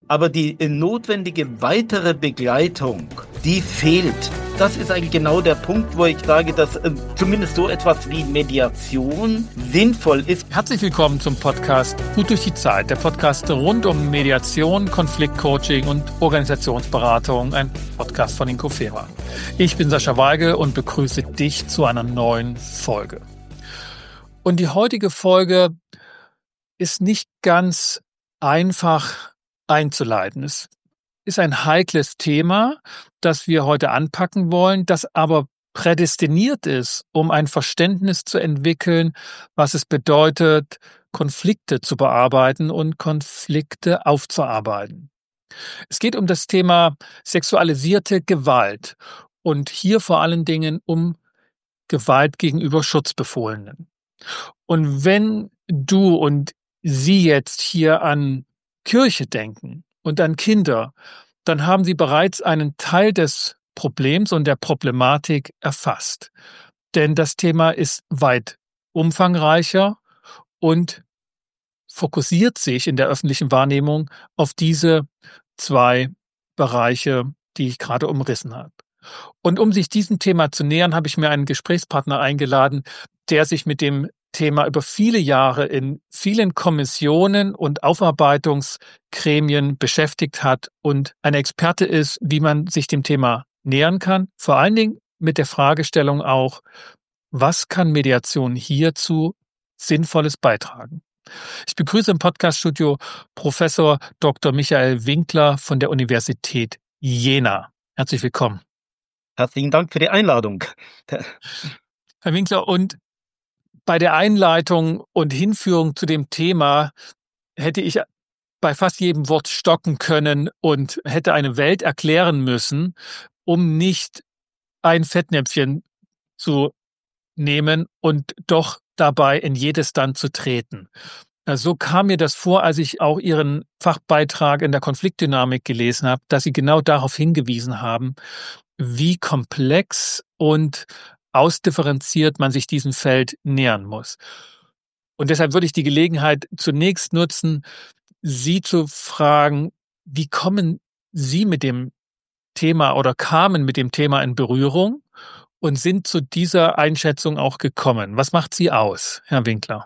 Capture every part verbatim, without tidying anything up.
Aber die notwendige weitere Begleitung, die fehlt. Das ist eigentlich genau der Punkt, wo ich sage, dass äh, zumindest so etwas wie Mediation sinnvoll ist. Herzlich willkommen zum Podcast Gut durch die Zeit, der Podcast rund um Mediation, Konfliktcoaching und Organisationsberatung, ein Podcast von Inkofera. Ich bin Sascha Weigel und begrüße dich zu einer neuen Folge. Und die heutige Folge ist nicht ganz einfach einzuleiten. Es ist ein heikles Thema, das wir heute anpacken wollen, das aber prädestiniert ist, um ein Verständnis zu entwickeln, was es bedeutet, Konflikte zu bearbeiten und Konflikte aufzuarbeiten. Es geht um das Thema sexualisierte Gewalt und hier vor allen Dingen um Gewalt gegenüber Schutzbefohlenen. Und wenn du und Sie jetzt hier an Kirche denken und an Kinder, dann haben Sie bereits einen Teil des Problems und der Problematik erfasst. Denn das Thema ist weit umfangreicher und fokussiert sich in der öffentlichen Wahrnehmung auf diese zwei Bereiche, die ich gerade umrissen habe. Und um sich diesem Thema zu nähern, habe ich mir einen Gesprächspartner eingeladen, der sich mit dem Thema über viele Jahre in vielen Kommissionen und Aufarbeitungsgremien beschäftigt hat und ein Experte ist, wie man sich dem Thema nähern kann. Vor allen Dingen mit der Fragestellung auch, was kann Mediation hierzu Sinnvolles beitragen? Ich begrüße im Podcaststudio Professor Doktor Michael Winkler von der Universität Jena. Herzlich willkommen. Herzlichen Dank für die Einladung. Herr Winkler, und bei der Einleitung und Hinführung zu dem Thema hätte ich bei fast jedem Wort stocken können und hätte eine Welt erklären müssen, um nicht ein Fettnäpfchen zu nehmen und doch dabei in jedes dann zu treten. So kam mir das vor, als ich auch Ihren Fachbeitrag in der Konfliktdynamik gelesen habe, dass Sie genau darauf hingewiesen haben, wie komplex und ausdifferenziert man sich diesem Feld nähern muss. Und deshalb würde ich die Gelegenheit zunächst nutzen, Sie zu fragen, wie kommen Sie mit dem Thema oder kamen mit dem Thema in Berührung und sind zu dieser Einschätzung auch gekommen? Was macht Sie aus, Herr Winkler?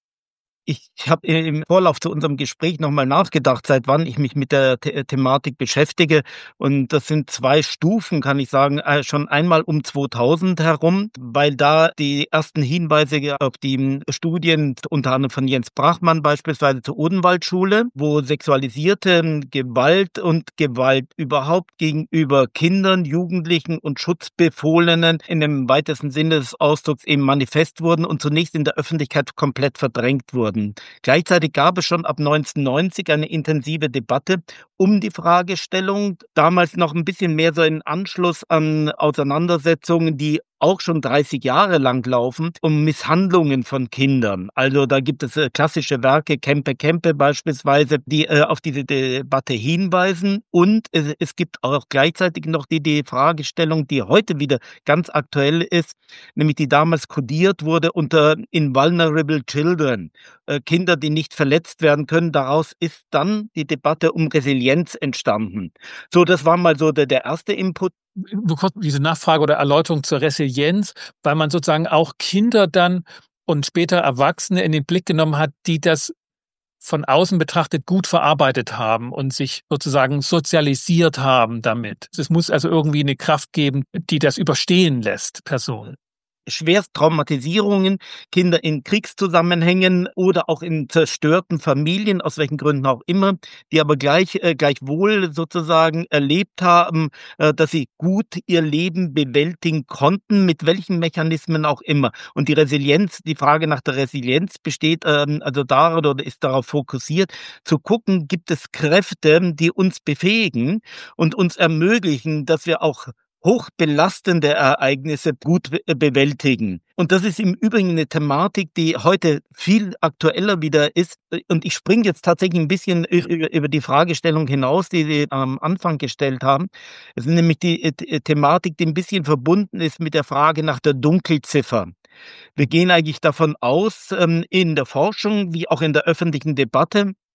Ich habe im Vorlauf zu unserem Gespräch nochmal nachgedacht, seit wann ich mich mit der The- Thematik beschäftige. Und das sind zwei Stufen, kann ich sagen, äh, schon einmal um zweitausend herum, weil da die ersten Hinweise auf die Studien, unter anderem von Jens Brachmann beispielsweise zur Odenwaldschule, wo sexualisierte Gewalt und Gewalt überhaupt gegenüber Kindern, Jugendlichen und Schutzbefohlenen in dem weitesten Sinne des Ausdrucks eben manifest wurden und zunächst in der Öffentlichkeit komplett verdrängt wurden. Gleichzeitig gab es schon ab neunzehnhundertneunzig eine intensive Debatte um die Fragestellung, damals noch ein bisschen mehr so in Anschluss an Auseinandersetzungen, die auch schon dreißig Jahre lang laufen, um Misshandlungen von Kindern. Also da gibt es äh, klassische Werke, Kempe Kempe beispielsweise, die äh, auf diese Debatte hinweisen. Und äh, es gibt auch gleichzeitig noch die, die Fragestellung, die heute wieder ganz aktuell ist, nämlich die damals kodiert wurde unter Invulnerable Children. Äh, Kinder, die nicht verletzt werden können. Daraus ist dann die Debatte um Resilienz entstanden. So, das war mal so der, der erste Input. Nur kurz diese Nachfrage oder Erläuterung zur Resilienz, weil man sozusagen auch Kinder dann und später Erwachsene in den Blick genommen hat, die das von außen betrachtet gut verarbeitet haben und sich sozusagen sozialisiert haben damit. Es muss also irgendwie eine Kraft geben, die das überstehen lässt, Personen. Schwerst Traumatisierungen, Kinder in Kriegszusammenhängen oder auch in zerstörten Familien, aus welchen Gründen auch immer, die aber gleich, äh, gleichwohl sozusagen erlebt haben, äh, dass sie gut ihr Leben bewältigen konnten, mit welchen Mechanismen auch immer. Und die Resilienz, die Frage nach der Resilienz besteht ähm, also darin oder ist darauf fokussiert, zu gucken, gibt es Kräfte, die uns befähigen und uns ermöglichen, dass wir auch hochbelastende Ereignisse gut be- bewältigen. Und das ist im Übrigen eine Thematik, die heute viel aktueller wieder ist. Und ich springe jetzt tatsächlich ein bisschen über, über die Fragestellung hinaus, die Sie am Anfang gestellt haben. Es ist nämlich die äh, Thematik, die ein bisschen verbunden ist mit der Frage nach der Dunkelziffer. Wir gehen eigentlich davon aus, ähm, in der Forschung wie auch in der öffentlichen Debatte,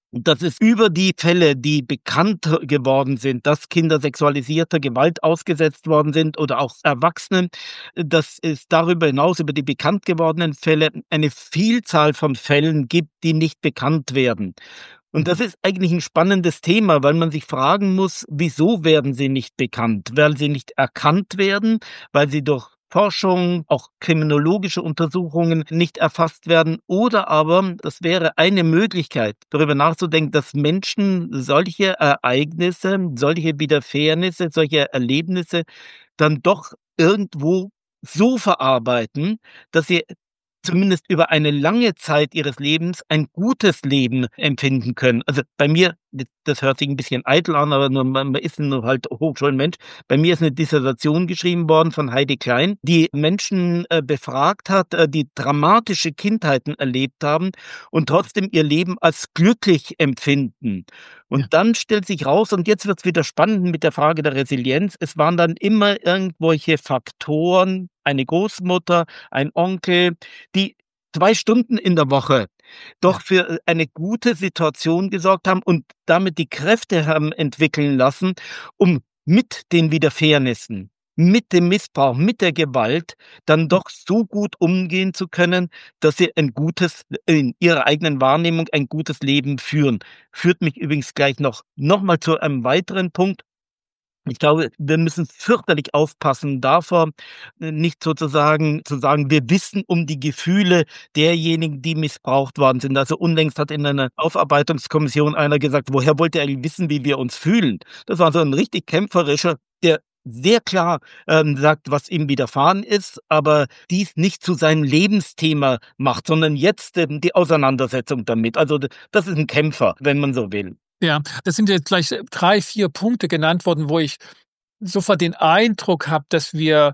dass es über die Fälle, die bekannt geworden sind, dass Kinder sexualisierter Gewalt ausgesetzt worden sind oder auch Erwachsene, dass es darüber hinaus, über die bekannt gewordenen Fälle, eine Vielzahl von Fällen gibt, die nicht bekannt werden. Und das ist eigentlich ein spannendes Thema, weil man sich fragen muss, wieso werden sie nicht bekannt? Weil sie nicht erkannt werden, weil sie durch Forschung, auch kriminologische Untersuchungen nicht erfasst werden, oder aber, das wäre eine Möglichkeit, darüber nachzudenken, dass Menschen solche Ereignisse, solche Widerfahrnisse, solche Erlebnisse dann doch irgendwo so verarbeiten, dass sie zumindest über eine lange Zeit ihres Lebens ein gutes Leben empfinden können. Also bei mir, das hört sich ein bisschen eitel an, aber nur, man ist nur halt Hochschulmensch. Bei mir ist eine Dissertation geschrieben worden von Heidi Klein, die Menschen äh, befragt hat, äh, die dramatische Kindheiten erlebt haben und trotzdem ihr Leben als glücklich empfinden. Und Ja. dann stellt sich raus, und jetzt wird es wieder spannend mit der Frage der Resilienz, es waren dann immer irgendwelche Faktoren, eine Großmutter, ein Onkel, die zwei Stunden in der Woche doch Ja. für eine gute Situation gesorgt haben und damit die Kräfte haben entwickeln lassen, um mit den Widerfahrnissen, mit dem Missbrauch, mit der Gewalt dann doch so gut umgehen zu können, dass sie ein gutes, in ihrer eigenen Wahrnehmung ein gutes Leben führen. Führt mich übrigens gleich noch noch mal zu einem weiteren Punkt. Ich glaube, wir müssen fürchterlich aufpassen davor, äh, nicht sozusagen zu sagen, wir wissen um die Gefühle derjenigen, die missbraucht worden sind. Also unlängst hat in einer Aufarbeitungskommission einer gesagt, woher wollt ihr eigentlich wissen, wie wir uns fühlen? Das war so ein richtig kämpferischer, der sehr klar ähm, sagt, was ihm widerfahren ist, aber dies nicht zu seinem Lebensthema macht, sondern jetzt ähm, die Auseinandersetzung damit. Also d- das ist ein Kämpfer, wenn man so will. Ja, das sind jetzt gleich drei, vier Punkte genannt worden, wo ich sofort den Eindruck habe, dass wir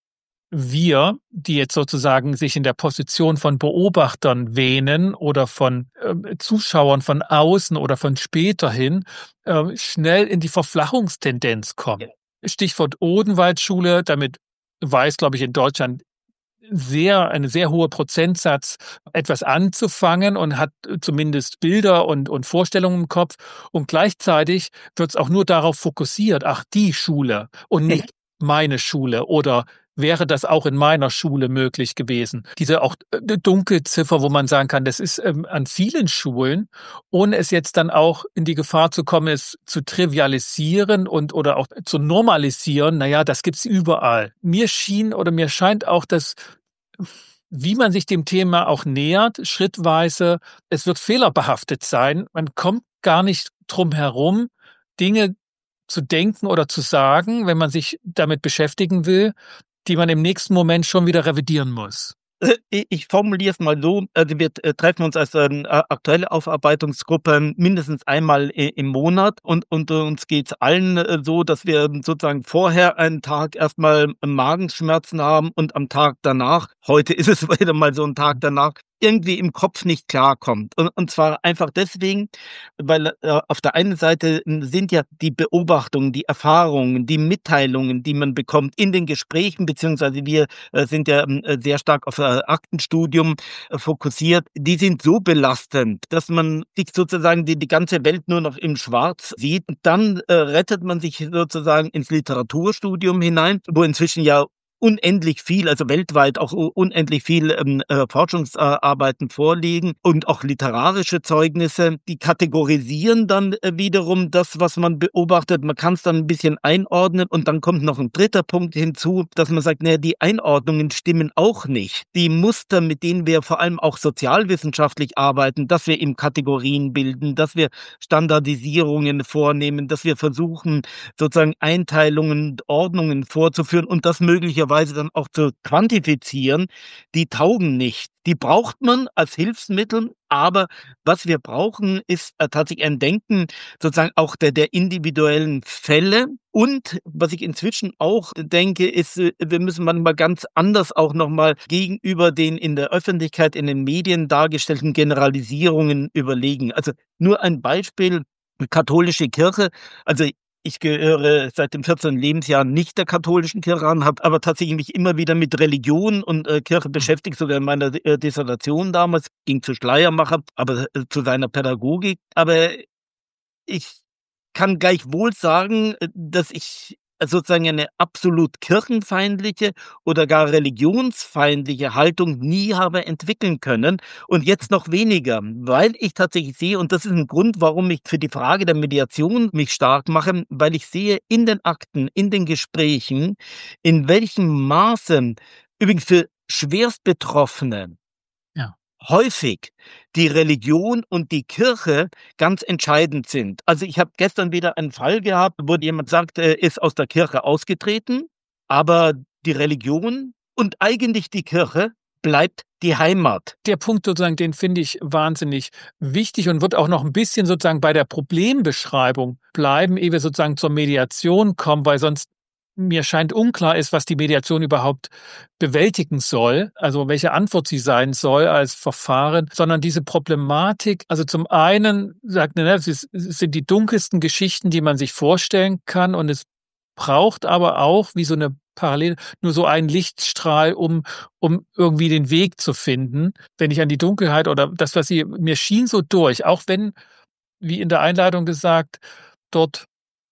wir, die jetzt sozusagen sich in der Position von Beobachtern wähnen oder von ähm, Zuschauern von außen oder von später hin, äh, schnell in die Verflachungstendenz kommen. Stichwort Odenwaldschule, damit weiß, glaube ich, in Deutschland sehr eine sehr hohe Prozentsatz etwas anzufangen und hat zumindest Bilder und und Vorstellungen im Kopf, und gleichzeitig wird es auch nur darauf fokussiert: „Ach, die Schule und nicht meine Schule“, oder „wäre das auch in meiner Schule möglich gewesen?“ Diese auch äh, Dunkelziffer, wo man sagen kann, das ist ähm, an vielen Schulen, ohne es jetzt dann auch in die Gefahr zu kommen, es zu trivialisieren und oder auch zu normalisieren. Na ja, das gibt's überall. Mir schien oder mir scheint auch, dass, wie man sich dem Thema auch nähert, schrittweise, es wird fehlerbehaftet sein. Man kommt gar nicht drum herum, Dinge zu denken oder zu sagen, wenn man sich damit beschäftigen will, die man im nächsten Moment schon wieder revidieren muss. Äh, i ich formuliere es mal so, also wir äh, treffen uns als, ähm, a aktuelle Aufarbeitungsgruppe mindestens einmal i im Monat, und und uns geht's allen, äh, so, dass wir sozusagen vorher einen Tag erstmal Magenschmerzen haben und am Tag danach, heute ist es wieder mal so ein Tag danach, irgendwie im Kopf nicht klarkommt. Und und zwar einfach deswegen, weil, äh, auf der einen Seite hm, sind ja die Beobachtungen, die Erfahrungen, die Mitteilungen, die man bekommt in den Gesprächen, beziehungsweise wir äh, sind ja ähm, äh, sehr stark auf äh, Aktenstudium äh, fokussiert, die sind so belastend, dass man sich sozusagen die, die ganze Welt nur noch im Schwarz sieht. Und dann äh, rettet man sich sozusagen ins Literaturstudium hinein, wo inzwischen ja unendlich viel, also weltweit auch u- unendlich viel ähm, äh, Forschungsarbeiten vorliegen und auch literarische Zeugnisse, die kategorisieren dann äh, wiederum das, was man beobachtet. Man kann es dann ein bisschen einordnen, und dann kommt noch ein dritter Punkt hinzu, dass man sagt, naja, die Einordnungen stimmen auch nicht. Die Muster, mit denen wir vor allem auch sozialwissenschaftlich arbeiten, dass wir eben Kategorien bilden, dass wir Standardisierungen vornehmen, dass wir versuchen, sozusagen Einteilungen, Ordnungen vorzuführen und das möglicherweise dann auch zu quantifizieren, die taugen nicht. Die braucht man als Hilfsmittel, aber was wir brauchen, ist äh, tatsächlich ein Denken sozusagen auch der, der individuellen Fälle. Und was ich inzwischen auch denke, ist, äh, wir müssen manchmal ganz anders auch nochmal gegenüber den in der Öffentlichkeit, in den Medien dargestellten Generalisierungen überlegen. Also nur ein Beispiel, katholische Kirche, also Ich gehöre seit dem vierzehnten Lebensjahr nicht der katholischen Kirche an, habe aber tatsächlich mich immer wieder mit Religion und äh, Kirche beschäftigt, sogar in meiner äh, Dissertation damals, ging zu Schleiermacher, aber äh, zu seiner Pädagogik. Aber ich kann gleichwohl sagen, äh, dass ich äh, sozusagen eine absolut kirchenfeindliche oder gar religionsfeindliche Haltung nie habe entwickeln können und jetzt noch weniger, weil ich tatsächlich sehe, und das ist ein Grund, warum ich für die Frage der Mediation mich stark mache, weil ich sehe in den Akten, in den Gesprächen, in welchem Maße übrigens für Schwerstbetroffene Ja. häufig die Religion und die Kirche ganz entscheidend sind. Also ich habe gestern wieder einen Fall gehabt, wo jemand sagt, er ist aus der Kirche ausgetreten, aber die Religion und eigentlich die Kirche bleibt die Heimat. Der Punkt sozusagen, den finde ich wahnsinnig wichtig und wird auch noch ein bisschen sozusagen bei der Problembeschreibung bleiben, ehe wir sozusagen zur Mediation kommen, weil sonst mir scheint unklar ist, was die Mediation überhaupt bewältigen soll, also welche Antwort sie sein soll als Verfahren, sondern diese Problematik, also zum einen sagt er, ne, es ist- es sind die dunkelsten Geschichten, die man sich vorstellen kann, und es braucht aber auch wie so eine Parallele nur so einen Lichtstrahl, um um irgendwie den Weg zu finden. Wenn ich an die Dunkelheit oder das, was sie mir schien so durch, auch wenn, wie in der Einleitung gesagt, dort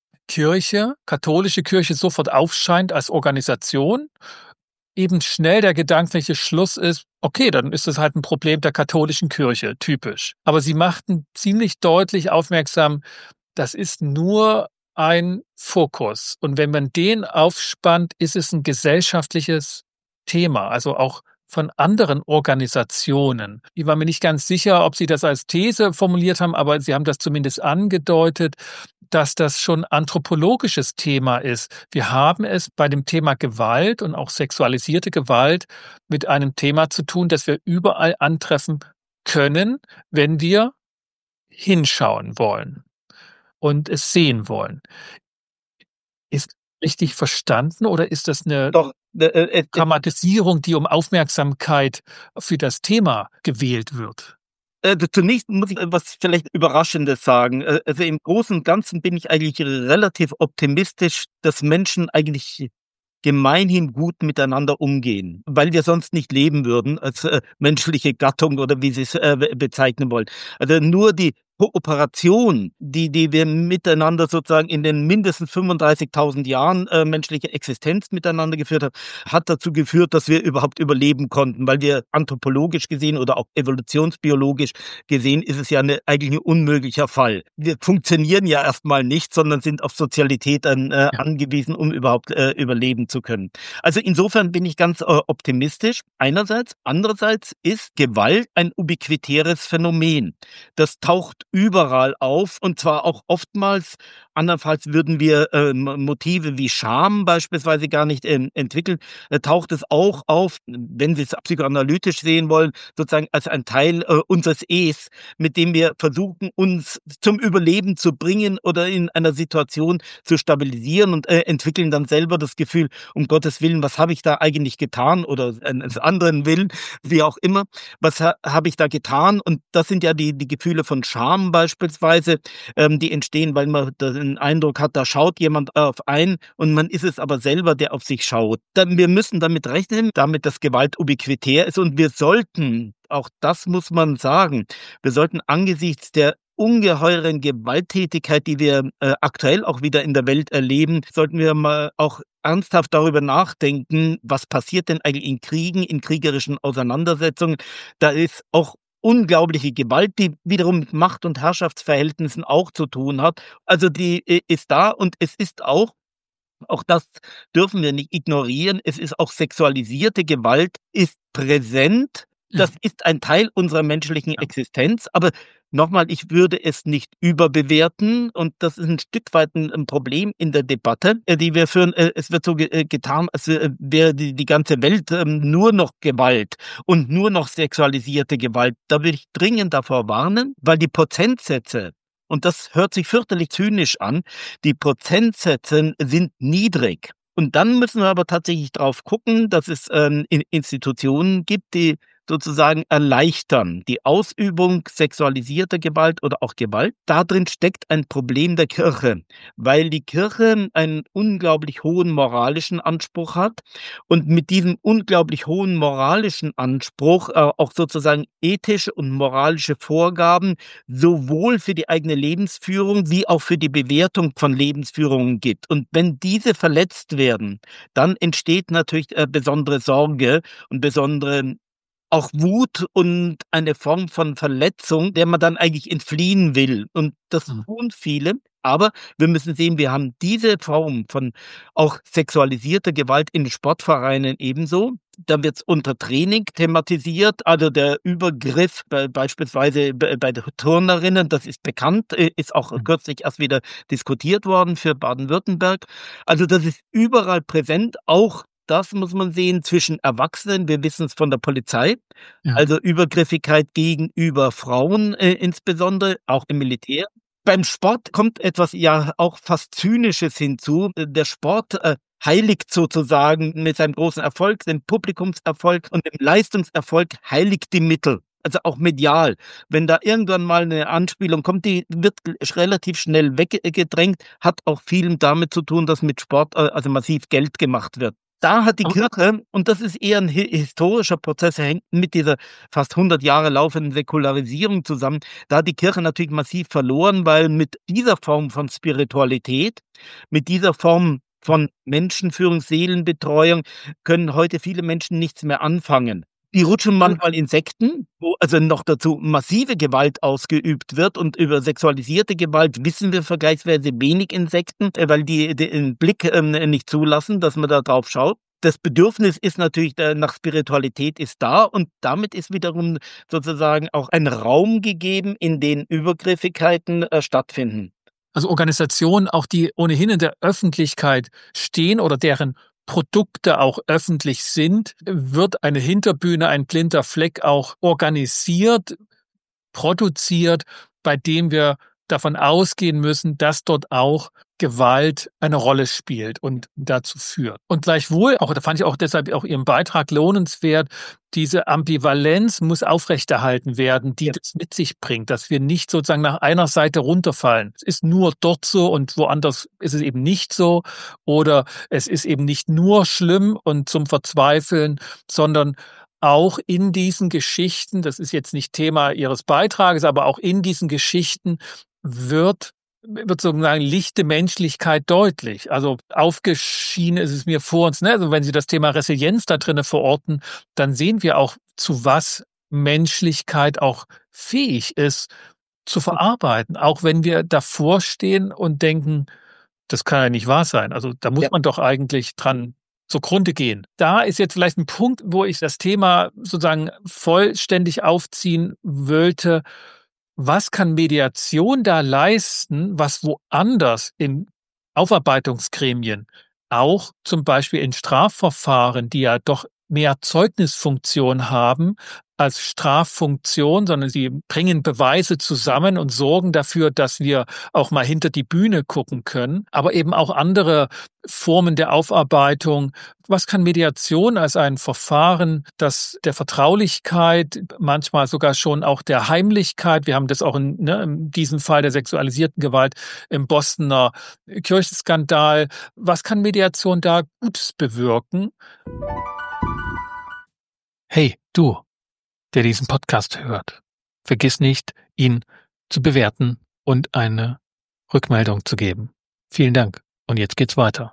Kirche, katholische Kirche sofort aufscheint als Organisation, eben schnell der gedankliche Schluss ist, okay, dann ist es halt ein Problem der katholischen Kirche, typisch. Aber sie machten ziemlich deutlich aufmerksam, das ist nur ein Fokus. Und wenn man den aufspannt, ist es ein gesellschaftliches Thema, also auch von anderen Organisationen. Ich war mir nicht ganz sicher, ob Sie das als These formuliert haben, aber Sie haben das zumindest angedeutet, dass das schon anthropologisches Thema ist. Wir haben es bei dem Thema Gewalt und auch sexualisierte Gewalt mit einem Thema zu tun, das wir überall antreffen können, wenn wir hinschauen wollen und es sehen wollen. Ist richtig verstanden oder ist das eine Doch, äh, äh, äh, Dramatisierung, die um Aufmerksamkeit für das Thema gewählt wird? Äh, zunächst muss ich äh, was vielleicht Überraschendes sagen. Äh, also im Großen und Ganzen bin ich eigentlich relativ optimistisch, dass Menschen eigentlich gemeinhin gut miteinander umgehen, weil wir sonst nicht leben würden als äh, menschliche Gattung oder wie Sie es äh, be- bezeichnen wollen. Also nur die Kooperation, die die wir miteinander sozusagen in den mindestens fünfunddreißigtausend Jahren äh, menschliche Existenz miteinander geführt haben, hat dazu geführt, dass wir überhaupt überleben konnten, weil wir anthropologisch gesehen oder auch evolutionsbiologisch gesehen ist es ja eine, eigentlich ein unmöglicher Fall. Wir funktionieren ja erstmal nicht, sondern sind auf Sozialität an, äh, Ja. angewiesen, um überhaupt äh, überleben zu können. Also insofern bin ich ganz äh, optimistisch. Einerseits, andererseits ist Gewalt ein ubiquitäres Phänomen. Das taucht überall auf und zwar auch oftmals. Andernfalls würden wir äh, Motive wie Scham beispielsweise gar nicht ähm, entwickeln. Äh, taucht es auch auf, wenn Sie es psychoanalytisch sehen wollen, sozusagen als ein Teil äh, unseres Es, mit dem wir versuchen, uns zum Überleben zu bringen oder in einer Situation zu stabilisieren und äh, entwickeln dann selber das Gefühl, um Gottes Willen, was habe ich da eigentlich getan oder eines anderen Willen, wie auch immer, was ha habe ich da getan? Und das sind ja die, die Gefühle von Scham beispielsweise, ähm, die entstehen, weil man den Eindruck hat, da schaut jemand auf einen und man ist es aber selber, der auf sich schaut. Dann, wir müssen damit rechnen, damit das Gewalt ubiquitär ist und wir sollten, auch das muss man sagen, wir sollten angesichts der ungeheuren Gewalttätigkeit, die wir äh, aktuell auch wieder in der Welt erleben, sollten wir mal auch ernsthaft darüber nachdenken, was passiert denn eigentlich in Kriegen, in kriegerischen Auseinandersetzungen. Da ist auch unglaubliche Gewalt, die wiederum mit Macht- und Herrschaftsverhältnissen auch zu tun hat. Also die äh, ist da und es ist auch, auch das dürfen wir nicht ignorieren, es ist auch sexualisierte Gewalt, ist präsent. Das Mhm. ist ein Teil unserer menschlichen Ja. Existenz, aber nochmal, ich würde es nicht überbewerten und das ist ein Stück weit ein, ein Problem in der Debatte, äh, die wir führen. Äh, Es wird so ge äh, getan, als äh, wäre die, die ganze Welt ähm, nur noch Gewalt und nur noch sexualisierte Gewalt. Da will ich dringend davor warnen, weil die Prozentsätze, und das hört sich fürchterlich zynisch an, die Prozentsätze sind niedrig. Und dann müssen wir aber tatsächlich drauf gucken, dass es ähm, In- Institutionen gibt, die sozusagen erleichtern, die Ausübung sexualisierter Gewalt oder auch Gewalt. Da drin steckt ein Problem der Kirche, weil die Kirche einen unglaublich hohen moralischen Anspruch hat und mit diesem unglaublich hohen moralischen Anspruch äh, auch sozusagen ethische und moralische Vorgaben sowohl für die eigene Lebensführung wie auch für die Bewertung von Lebensführungen gibt. Und wenn diese verletzt werden, dann entsteht natürlich äh, besondere Sorge und besondere auch Wut und eine Form von Verletzung, der man dann eigentlich entfliehen will. Und das Mhm. tun viele. Aber wir müssen sehen, wir haben diese Form von auch sexualisierter Gewalt in Sportvereinen ebenso. Da wird es unter Training thematisiert, also der Übergriff bei, beispielsweise bei, bei den Turnerinnen, das ist bekannt, äh, ist auch Mhm. kürzlich erst wieder diskutiert worden für Baden-Württemberg. Also das ist überall präsent, auch das muss man sehen zwischen Erwachsenen. Wir wissen es von der Polizei, Ja. also Übergriffigkeit gegenüber Frauen äh, insbesondere, auch im Militär. Beim Sport kommt etwas ja auch fast Zynisches hinzu. Äh, Der Sport äh, heiligt sozusagen mit seinem großen Erfolg, dem Publikumserfolg und dem Leistungserfolg heiligt die Mittel. Also auch medial. Wenn da irgendwann mal eine Anspielung kommt, die wird relativ schnell weggedrängt, hat auch viel damit zu tun, dass mit Sport äh, also massiv Geld gemacht wird. Da hat die Aber Kirche, und das ist eher ein hi historischer Prozess, er hängt mit dieser fast hundert Jahre laufenden Säkularisierung zusammen, da hat die Kirche natürlich massiv verloren, weil mit dieser Form von Spiritualität, mit dieser Form von Menschenführung, Seelenbetreuung können heute viele Menschen nichts mehr anfangen. Die rutschen manchmal in Sekten, wo also noch dazu massive Gewalt ausgeübt wird, und über sexualisierte Gewalt wissen wir vergleichsweise wenig in Sekten, äh, weil die den Blick ähm, nicht zulassen, dass man da drauf schaut. Das Bedürfnis ist natürlich äh, nach Spiritualität ist da, und damit ist wiederum sozusagen auch ein Raum gegeben, in den Übergriffigkeiten äh, stattfinden. also Organisationen, auch die ohnehin in der Öffentlichkeit stehen oder deren Produkte auch öffentlich sind, wird eine Hinterbühne, ein blinder Fleck auch organisiert, produziert, bei dem wir davon ausgehen müssen, dass dort auch Gewalt eine Rolle spielt und dazu führt. Und gleichwohl, auch da fand ich auch deshalb auch Ihren Beitrag lohnenswert, diese Ambivalenz muss aufrechterhalten werden, die Ja. das mit sich bringt, dass wir nicht sozusagen nach einer Seite runterfallen. Es ist nur dort so und woanders ist es eben nicht so, oder es ist eben nicht nur schlimm und zum Verzweifeln, sondern auch in diesen Geschichten, das ist jetzt nicht Thema Ihres Beitrages, aber auch in diesen Geschichten wird wird sozusagen lichte Menschlichkeit deutlich. Also aufgeschienen ist es mir vor uns, ne? Also wenn Sie das Thema Resilienz da drinnen verorten, dann sehen wir auch, zu was Menschlichkeit auch fähig ist zu verarbeiten. Auch wenn wir davor stehen und denken, das kann ja nicht wahr sein. Also da muss Ja. man doch eigentlich dran zugrunde gehen. Da ist jetzt vielleicht ein Punkt, wo ich das Thema sozusagen vollständig aufziehen wollte. Was kann Mediation da leisten, was woanders in Aufarbeitungsgremien, auch zum Beispiel in Strafverfahren, die ja doch mehr Zeugnisfunktion haben als Straffunktion, sondern sie bringen Beweise zusammen und sorgen dafür, dass wir auch mal hinter die Bühne gucken können, aber eben auch andere Formen der Aufarbeitung. Was kann Mediation als ein Verfahren, das der Vertraulichkeit, manchmal sogar schon auch der Heimlichkeit, wir haben das auch in, ne, in diesem Fall der sexualisierten Gewalt im Bostoner Kirchenskandal, was kann Mediation da Gutes bewirken? Hey, du, der diesen Podcast hört, vergiss nicht, ihn zu bewerten und eine Rückmeldung zu geben. Vielen Dank. Und jetzt geht's weiter.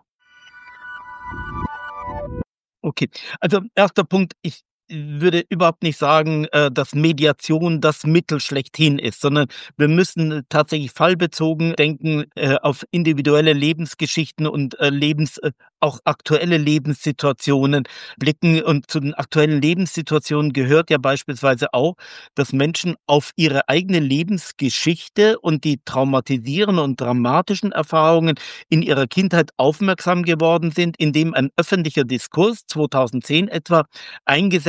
Okay, also erster Punkt, ich würde überhaupt nicht sagen, äh, dass Mediation das Mittel schlechthin ist, sondern wir müssen äh, tatsächlich fallbezogen denken, äh, auf individuelle Lebensgeschichten und äh, Lebens, äh, auch aktuelle Lebenssituationen blicken. Und zu den aktuellen Lebenssituationen gehört ja beispielsweise auch, dass Menschen auf ihre eigene Lebensgeschichte und die traumatisierenden und dramatischen Erfahrungen in ihrer Kindheit aufmerksam geworden sind, indem ein öffentlicher Diskurs zweitausendzehn etwa eingesetzt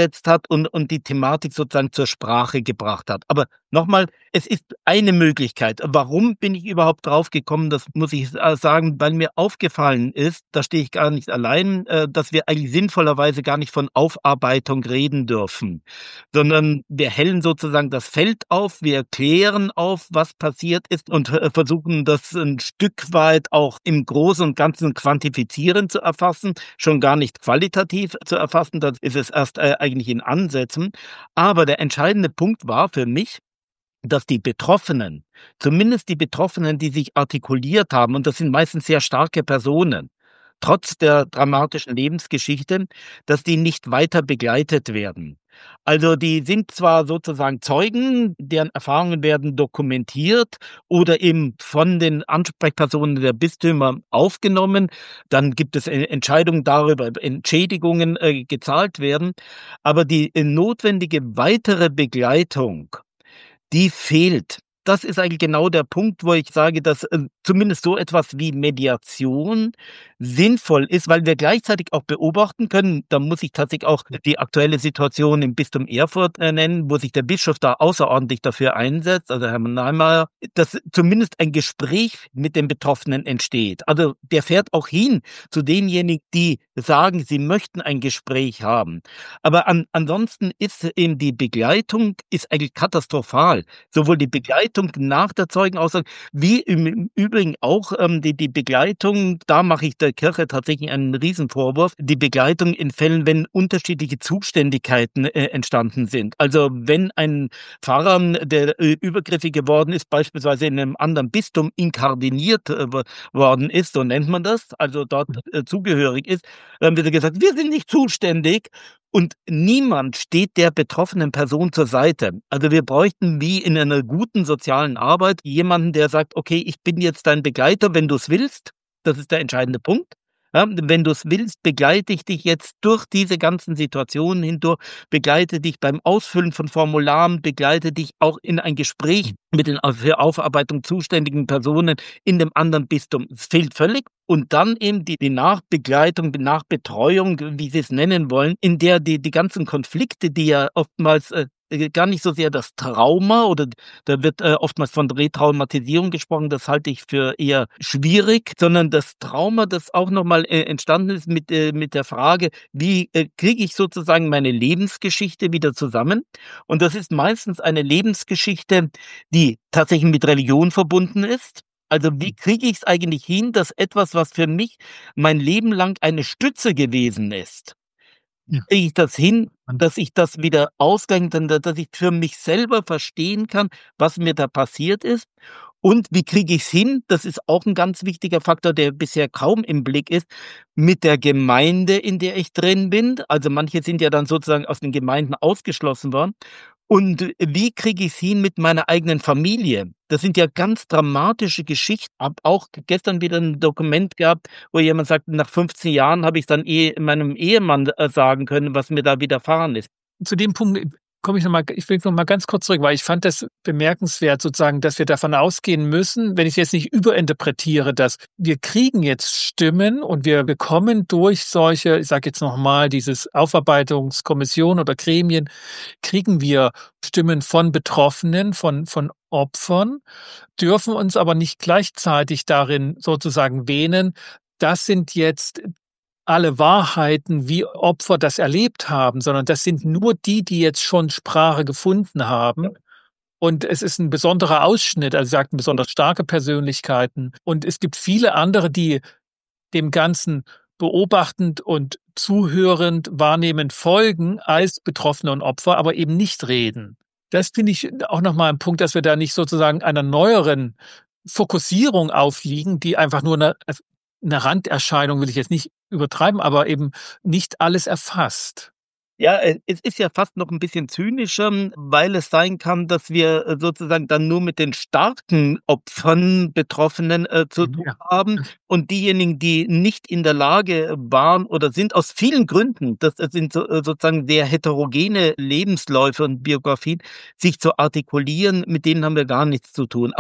hingesetzt hat und und die Thematik sozusagen zur Sprache gebracht hat. Aber nochmal, es ist eine Möglichkeit. Warum bin ich überhaupt drauf gekommen? Das muss ich äh, sagen, weil mir aufgefallen ist, da stehe ich gar nicht allein, äh, dass wir eigentlich sinnvollerweise gar nicht von Aufarbeitung reden dürfen, sondern wir hellen sozusagen das Feld auf, wir klären auf, was passiert ist und äh, versuchen das ein Stück weit auch im Großen und Ganzen quantifizieren zu erfassen, schon gar nicht qualitativ zu erfassen, das ist es erst äh, eigentlich in Ansätzen. Aber der entscheidende Punkt war für mich, dass die Betroffenen, zumindest die Betroffenen, die sich artikuliert haben, und das sind meistens sehr starke Personen, trotz der dramatischen Lebensgeschichte, dass die nicht weiter begleitet werden. Also die sind zwar sozusagen Zeugen, deren Erfahrungen werden dokumentiert oder eben von den Ansprechpersonen der Bistümer aufgenommen. Dann gibt es äh, Entscheidungen darüber, ob Entschädigungen äh, gezahlt werden. Aber die äh, notwendige weitere Begleitung, die fehlt. Das ist eigentlich genau der Punkt, wo ich sage, dass äh, zumindest so etwas wie Mediation sinnvoll ist, weil wir gleichzeitig auch beobachten können, da muss ich tatsächlich auch die aktuelle Situation im Bistum Erfurt äh, nennen, wo sich der Bischof da außerordentlich dafür einsetzt, also Hermann Neimeyer, dass zumindest ein Gespräch mit den Betroffenen entsteht. Also der fährt auch hin zu denjenigen, die sagen, sie möchten ein Gespräch haben. Aber an, ansonsten ist eben die Begleitung ist eigentlich katastrophal. Sowohl die Begleitung nach der Zeugenaussage wie im Übrigen auch ähm, die, die Begleitung, da mache ich der Kirche tatsächlich einen Riesenvorwurf, die Begleitung in Fällen, wenn unterschiedliche Zuständigkeiten äh, entstanden sind. Also wenn ein Pfarrer, der äh, übergriffig geworden ist, beispielsweise in einem anderen Bistum inkardiniert äh, worden ist, so nennt man das, also dort äh, zugehörig ist, dann wird gesagt, wir sind nicht zuständig. Und niemand steht der betroffenen Person zur Seite. Also wir bräuchten wie in einer guten sozialen Arbeit jemanden, der sagt, okay, ich bin jetzt dein Begleiter, wenn du es willst. Das ist der entscheidende Punkt. Ja, wenn du es willst, begleite ich dich jetzt durch diese ganzen Situationen hindurch, begleite dich beim Ausfüllen von Formularen, begleite dich auch in ein Gespräch mit den für Aufarbeitung zuständigen Personen in dem anderen Bistum. Es fehlt völlig. Und dann eben die, die Nachbegleitung, die Nachbetreuung, wie Sie es nennen wollen, in der die, die ganzen Konflikte, die ja oftmals äh, gar nicht so sehr das Trauma oder da wird äh, oftmals von Retraumatisierung gesprochen, das halte ich für eher schwierig, sondern das Trauma, das auch nochmal äh, entstanden ist mit, äh, mit der Frage, wie äh, kriege ich sozusagen meine Lebensgeschichte wieder zusammen? Und das ist meistens eine Lebensgeschichte, die tatsächlich mit Religion verbunden ist. Also wie kriege ich es eigentlich hin, dass etwas, was für mich mein Leben lang eine Stütze gewesen ist, Ja. kriege ich das hin, dass ich das wieder ausgleichen kann, dass ich für mich selber verstehen kann, was mir da passiert ist. Und wie kriege ich es hin, das ist auch ein ganz wichtiger Faktor, der bisher kaum im Blick ist, mit der Gemeinde, in der ich drin bin. Also manche sind ja dann sozusagen aus den Gemeinden ausgeschlossen worden. Und wie kriege ich es hin mit meiner eigenen Familie? Das sind ja ganz dramatische Geschichten. Hab auch gestern wieder ein Dokument gehabt, wo jemand sagt, nach fünfzehn Jahren habe ich dann eh meinem Ehemann äh, sagen können, was mir da widerfahren ist. Zu dem Punkt komme ich noch mal, ich will noch mal ganz kurz zurück, weil ich fand das bemerkenswert sozusagen, dass wir davon ausgehen müssen, wenn ich es jetzt nicht überinterpretiere, dass wir kriegen jetzt Stimmen und wir bekommen durch solche, ich sage jetzt noch mal, dieses Aufarbeitungskommission oder Gremien, kriegen wir Stimmen von Betroffenen, von, von Opfern, dürfen uns aber nicht gleichzeitig darin sozusagen wähnen, das sind jetzt alle Wahrheiten, wie Opfer das erlebt haben, sondern das sind nur die, die jetzt schon Sprache gefunden haben. Ja. Und es ist ein besonderer Ausschnitt, also Sie sagten besonders starke Persönlichkeiten. Und es gibt viele andere, die dem Ganzen beobachtend und zuhörend, wahrnehmend folgen als Betroffene und Opfer, aber eben nicht reden. Das finde ich auch nochmal ein Punkt, dass wir da nicht sozusagen einer neueren Fokussierung aufliegen, die einfach nur eine, eine Randerscheinung, will ich jetzt nicht übertreiben, aber eben nicht alles erfasst. Ja, äh, es ist ja fast noch ein bisschen zynischer, weil es sein kann, dass wir äh, sozusagen dann nur mit den starken Opfern, Betroffenen äh, zu tun Ja. haben und diejenigen, die nicht in der Lage waren oder sind aus vielen Gründen, das sind so, äh, sozusagen sehr heterogene Lebensläufe und Biografien, sich zu artikulieren, mit denen haben wir gar nichts zu tun. Aber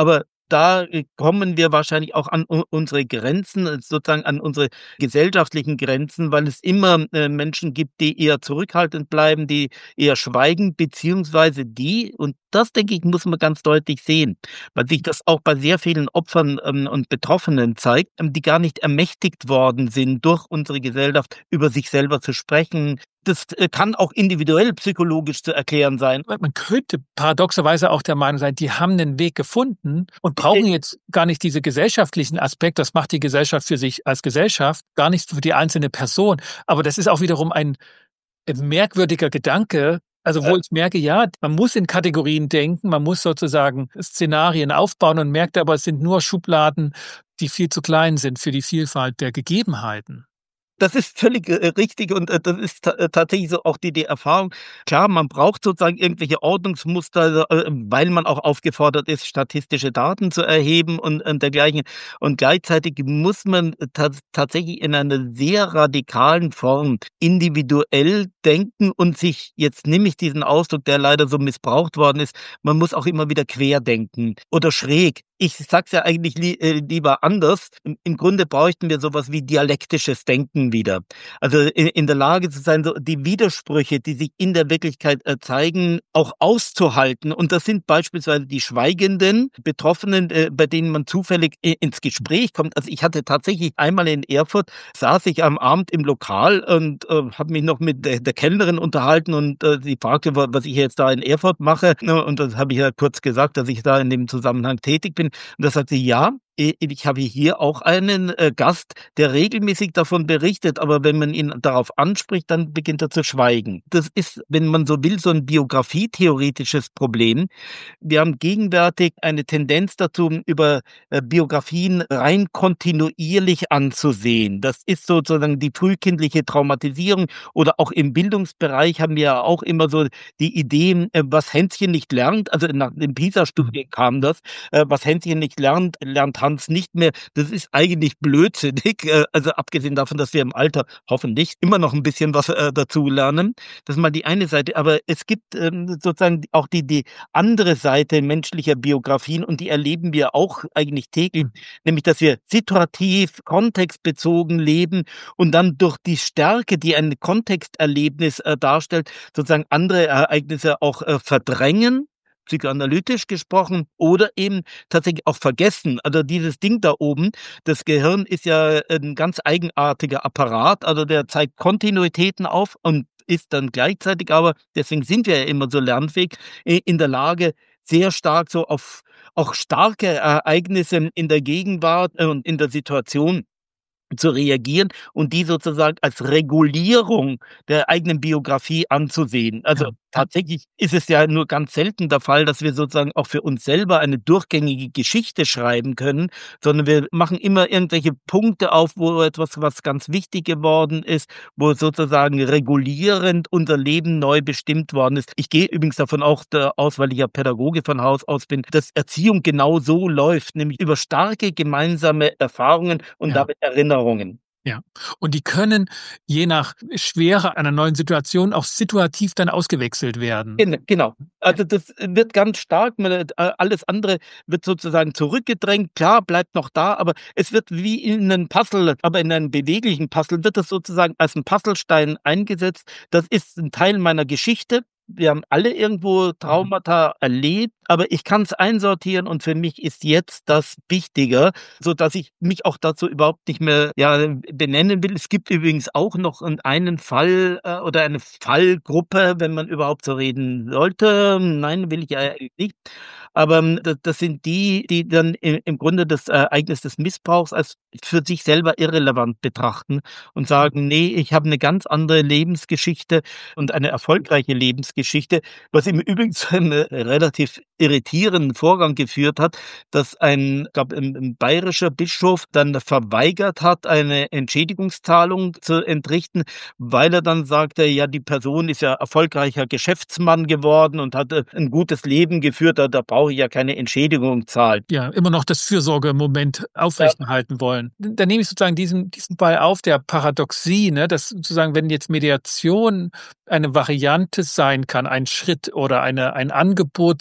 da äh, kommen wir wahrscheinlich auch an u unsere Grenzen, äh, sozusagen an unsere gesellschaftlichen Grenzen, weil es immer, äh, Menschen gibt, die eher zurückhaltend bleiben, die eher schweigen, beziehungsweise die, und das, denke ich, muss man ganz deutlich sehen, weil sich das auch bei sehr vielen Opfern, ähm, und Betroffenen zeigt, ähm, die gar nicht ermächtigt worden sind, durch unsere Gesellschaft über sich selber zu sprechen. Das, äh, kann auch individuell psychologisch zu erklären sein. Man könnte paradoxerweise auch der Meinung sein, die haben einen Weg gefunden und brauchen jetzt gar nicht diese gesellschaftlichen Aspekte. Das macht die Gesellschaft für sich als Gesellschaft, gar nicht für die einzelne Person. Aber das ist auch wiederum ein merkwürdiger Gedanke. Also wo Äh, ich merke, ja, man muss in Kategorien denken, man muss sozusagen Szenarien aufbauen und merkt aber, es sind nur Schubladen, die viel zu klein sind für die Vielfalt der Gegebenheiten. Das ist völlig, äh, richtig, und, äh, das ist ta äh, tatsächlich so auch die die Erfahrung. Klar, man braucht sozusagen irgendwelche Ordnungsmuster, äh, weil man auch aufgefordert ist, statistische Daten zu erheben und und dergleichen. Und gleichzeitig muss man tats tatsächlich in einer sehr radikalen Form individuell denken und sich, jetzt nehme ich diesen Ausdruck, der leider so missbraucht worden ist, man muss auch immer wieder querdenken oder schräg. Ich sage es ja eigentlich lie äh, lieber anders. Im im Grunde bräuchten wir sowas wie dialektisches Denken wieder. Also, in in der Lage zu sein, so die Widersprüche, die sich in der Wirklichkeit, äh, zeigen, auch auszuhalten. Und das sind beispielsweise die schweigenden Betroffenen, äh, bei denen man zufällig i ins Gespräch kommt. Also, ich hatte tatsächlich einmal in Erfurt, saß ich am Abend im Lokal und, äh, habe mich noch mit der der Kellnerin unterhalten, und, äh, sie fragte, wa was ich jetzt da in Erfurt mache, ne? Und das habe ich ja kurz gesagt, dass ich da in dem Zusammenhang tätig bin. Und da sagt sie: „Ja, i ich habe hier auch einen, äh, Gast, der regelmäßig davon berichtet, aber wenn man ihn darauf anspricht, dann beginnt er zu schweigen.“ Das ist, wenn man so will, so ein biografietheoretisches Problem. Wir haben gegenwärtig eine Tendenz dazu, über, äh, Biografien rein kontinuierlich anzusehen. Das ist sozusagen die frühkindliche Traumatisierung, oder auch im Bildungsbereich haben wir ja auch immer so die Idee, äh, was Hänschen nicht lernt, also nach den PISA-Studien kam das, äh, was Hänschen nicht lernt, lernt Hans nicht mehr. Das ist eigentlich blödsinnig, äh, also abgesehen davon, dass wir im Alter hoffentlich immer noch ein bisschen was, äh, dazu lernen. Das ist mal die eine Seite, aber es gibt, ähm, sozusagen auch die die andere Seite menschlicher Biografien, und die erleben wir auch eigentlich täglich, Hm. nämlich dass wir situativ, kontextbezogen leben und dann durch die Stärke, die ein Kontexterlebnis, äh, darstellt, sozusagen andere Ereignisse auch, äh, verdrängen, psychoanalytisch gesprochen, oder eben tatsächlich auch vergessen. Also dieses Ding da oben, das Gehirn ist ja ein ganz eigenartiger Apparat, also der zeigt Kontinuitäten auf und ist dann gleichzeitig aber, deswegen sind wir ja immer so lernfähig, i in der Lage, sehr stark so auf auch starke Ereignisse in der Gegenwart, äh, und in der Situation zu reagieren und die sozusagen als Regulierung der eigenen Biografie anzusehen. Also, Ja, ja. tatsächlich ist es ja nur ganz selten der Fall, dass wir sozusagen auch für uns selber eine durchgängige Geschichte schreiben können, sondern wir machen immer irgendwelche Punkte auf, wo etwas, was ganz wichtig geworden ist, wo sozusagen regulierend unser Leben neu bestimmt worden ist. Ich gehe übrigens davon auch da aus, weil ich ja Pädagoge von Haus aus bin, dass Erziehung genau so läuft, nämlich über starke gemeinsame Erfahrungen und Ja. damit Erinnerungen. Ja, und die können je nach Schwere einer neuen Situation auch situativ dann ausgewechselt werden. Gen genau. Also, das wird ganz stark, man, äh, alles andere wird sozusagen zurückgedrängt. Klar, bleibt noch da, aber es wird wie in 'nen Puzzle, aber in einem beweglichen Puzzle wird das sozusagen als 'n Puzzlestein eingesetzt. Das ist 'n Teil meiner Geschichte. Wir haben alle irgendwo Traumata erlebt, aber ich kann's einsortieren, und für mich ist jetzt das wichtiger, sodass ich mich auch dazu überhaupt nicht mehr, ja, benennen will. Es gibt übrigens auch noch en einen Fall, äh, oder eine Fallgruppe, wenn man überhaupt so reden sollte. Nein, will ich ja eigentlich nicht. Aber, hm, da das sind die, die dann i im Grunde das Ereignis des Missbrauchs als für sich selber irrelevant betrachten und sagen: „Ne, ich habe 'ne ganz andere Lebensgeschichte und eine erfolgreiche Lebensgeschichte“, was im Übrigen zu einem relativ irritierenden Vorgang geführt hat, dass ein, glaube, 'n 'n bayerischer Bischof dann verweigert hat, eine Entschädigungszahlung zu entrichten, weil er dann sagte: „Ja, die Person ist ja erfolgreicher Geschäftsmann geworden und hat, äh, 'n gutes Leben geführt, da da brauche ich ja keine Entschädigung zahlen.“ Ja, immer noch das Fürsorgemoment Ja. aufrechterhalten wollen. Da nehme ich sozusagen diesen diesen Ball auf der Paradoxie, ne, dass sozusagen, wenn jetzt Mediation eine Variante sein kann, ein Schritt oder eine ein Angebot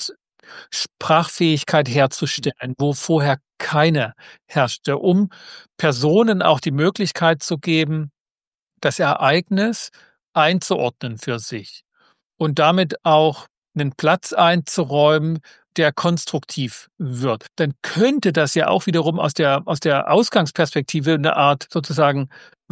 Sprachfähigkeit herzustellen, wo vorher keine herrschte, um Personen auch die Möglichkeit zu geben, das Ereignis einzuordnen für sich und damit auch einen Platz einzuräumen, der konstruktiv wird. Dann könnte das ja auch wiederum aus der aus der Ausgangsperspektive eine Art sozusagen,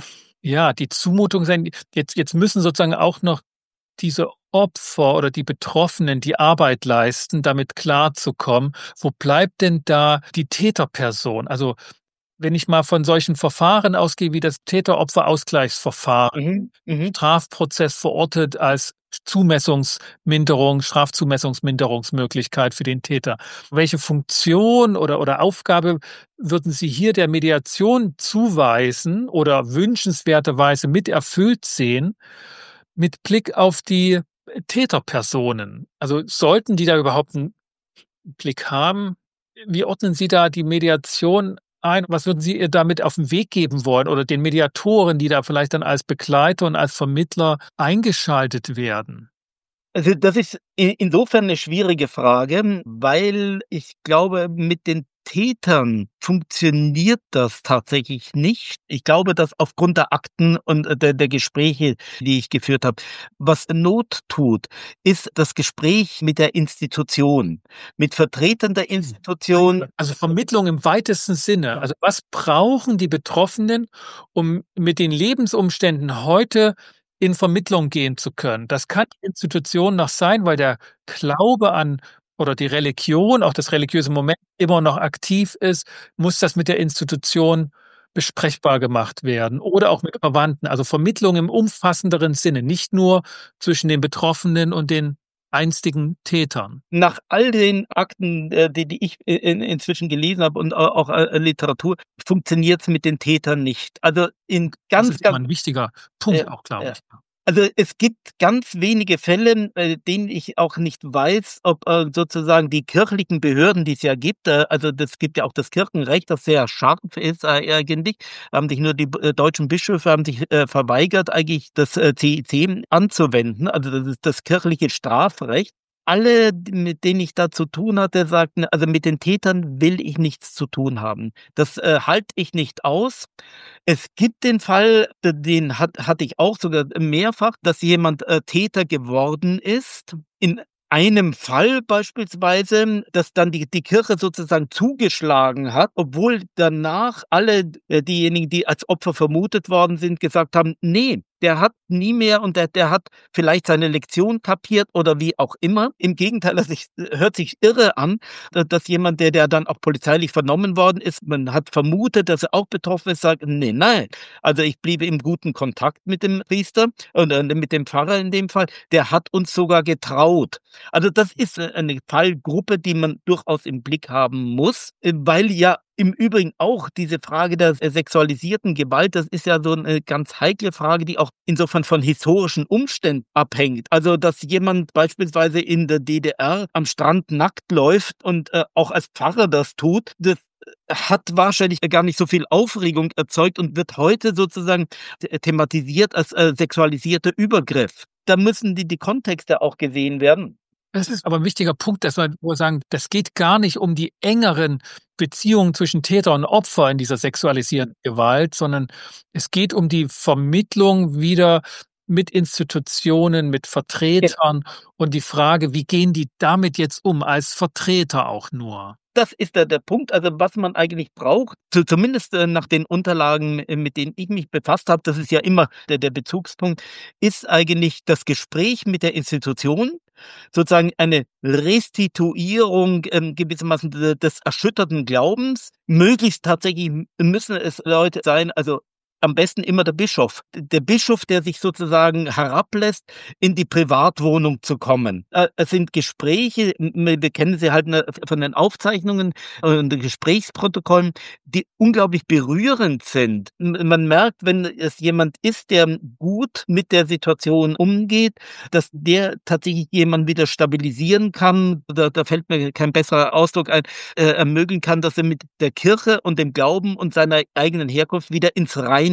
ja, die Zumutung sein. Jetzt jetzt müssen sozusagen auch noch diese Opfer oder die Betroffenen die Arbeit leisten, damit klarzukommen. Wo bleibt denn da die Täterperson? Also, wenn ich mal von solchen Verfahren ausgehe wie das Täter-Opfer-Ausgleichsverfahren, Mhm, mhm. Strafprozess verortet als Zumessungsminderung, Strafzumessungsminderungsmöglichkeit für den Täter. Welche Funktion oder oder Aufgabe würden Sie hier der Mediation zuweisen oder wünschenswerterweise mit erfüllt sehen, mit Blick auf die Täterpersonen? Also, sollten die da überhaupt 'n Blick haben? Wie ordnen Sie da die Mediation ein? Was würden Sie ihr damit auf 'n Weg geben wollen oder den Mediatoren, die da vielleicht dann als Begleiter und als Vermittler eingeschaltet werden? Also, das ist i insofern 'ne schwierige Frage, weil ich glaube, mit den Tätern funktioniert das tatsächlich nicht. Ich glaube, dass aufgrund der Akten und, äh, der der Gespräche, die ich geführt habe. Was Not tut, ist das Gespräch mit der Institution, mit Vertretern der Institution. Also, Vermittlung im weitesten Sinne. Also, was brauchen die Betroffenen, um mit den Lebensumständen heute in Vermittlung gehen zu können? Das kann die Institution noch sein, weil der Glaube an oder die Religion, auch das religiöse Moment immer noch aktiv ist, muss das mit der Institution besprechbar gemacht werden oder auch mit Verwandten. Also, Vermittlung im umfassenderen Sinne, nicht nur zwischen den Betroffenen und den einstigen Tätern. Nach all den Akten, äh, die die ich i in inzwischen gelesen habe und a auch, äh, Literatur, funktioniert's mit den Tätern nicht. Also, in Das ganz, ist immer ganz 'n wichtiger ja, Punkt auch, glaube ja. ich, ja. Also, es gibt ganz wenige Fälle, bei denen ich auch nicht weiß, ob, äh, sozusagen die kirchlichen Behörden, die es ja gibt, äh, also, das gibt ja auch das Kirchenrecht, das sehr scharf ist, äh, eigentlich, haben sich nur die b äh, deutschen Bischöfe haben sich, äh, verweigert, eigentlich das, äh, C I C anzuwenden. Also, das ist das kirchliche Strafrecht. Alle, d mit denen ich da zu tun hatte, sagten: „Also, mit den Tätern will ich nichts zu tun haben. Das, äh, halte ich nicht aus.“ Es gibt den Fall, d den hat hatte ich auch sogar mehrfach, dass jemand, äh, Täter geworden ist. In einem Fall beispielsweise, dass dann die die Kirche sozusagen zugeschlagen hat, obwohl danach alle, äh, diejenigen, die als Opfer vermutet worden sind, gesagt haben: „Ne, der hat nie mehr und der der hat vielleicht seine Lektion kapiert“ oder wie auch immer. Im Gegenteil, also, ich hört sich irre an, d dass jemand, der der dann auch polizeilich vernommen worden ist, man hat vermutet, dass er auch betroffen ist, sagt: „Ne, nein. Also, ich bliebe im guten Kontakt mit dem Priester oder mit dem Pfarrer in dem Fall. Der hat uns sogar getraut.“ Also, das ist, äh, eine Fallgruppe, die man durchaus im Blick haben muss, äh, weil ja im Übrigen auch diese Frage der, äh, sexualisierten Gewalt, das ist ja so 'ne ganz heikle Frage, die auch insofern von historischen Umständen abhängt. Also, dass jemand beispielsweise in der D D R am Strand nackt läuft und, äh, auch als Pfarrer das tut, das, äh, hat wahrscheinlich gar nicht so viel Aufregung erzeugt und wird heute sozusagen the thematisiert als, äh, sexualisierter Übergriff. Da müssen die die Kontexte auch gesehen werden. Das ist aber 'n wichtiger Punkt, dass wir wo wir sagen, das geht gar nicht um die engeren Beziehungen zwischen Täter und Opfer in dieser sexualisierten Gewalt, sondern es geht um die Vermittlung wieder mit Institutionen, mit Ge Vertretern und die Frage, wie gehen die damit jetzt um als Vertreter auch nur? Das ist der der Punkt, also, was man eigentlich braucht, zu zumindest, äh, nach den Unterlagen, äh, mit denen ich mich befasst habe, das ist ja immer der der Bezugspunkt, ist eigentlich das Gespräch mit der Institution, sozusagen eine Restituierung, ähm, gewissermaßen de des erschütterten Glaubens. Möglichst tatsächlich m müssen es Leute sein, also, am besten immer der Bischof. D der Bischof, der sich sozusagen herablässt, in die Privatwohnung zu kommen. Äh, es sind Gespräche, m m wir kennen sie halt, ne, v von den Aufzeichnungen und den Gesprächsprotokollen, die unglaublich berührend sind. M man merkt, wenn es jemand ist, der gut mit der Situation umgeht, dass der tatsächlich jemanden wieder stabilisieren kann. Da da fällt mir kein besserer Ausdruck ein, äh, ermöglichen kann, dass er mit der Kirche und dem Glauben und seiner eigenen Herkunft wieder ins Reine